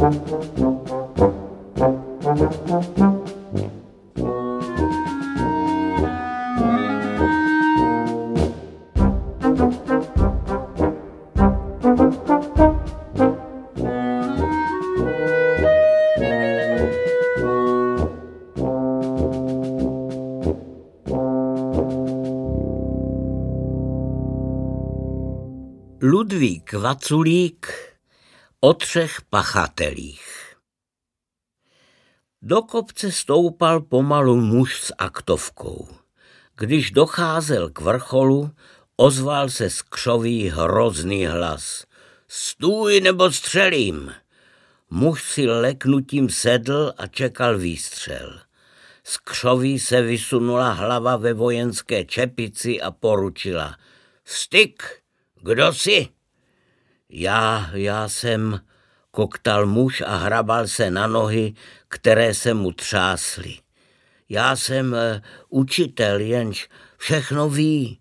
Ludvík Vaculík o 3 pachatelích. Do kopce stoupal pomalu muž s aktovkou. Když docházel k vrcholu, ozval se z křoví hrozný hlas. Stůj, nebo střelím! Muž si leknutím sedl a čekal výstřel. Z křoví se vysunula hlava ve vojenské čepici a poručila. Styk! Kdo jsi? Já jsem, koktal muž a hrabal se na nohy, které se mu třásly. Já jsem učitel, jenž všechno ví.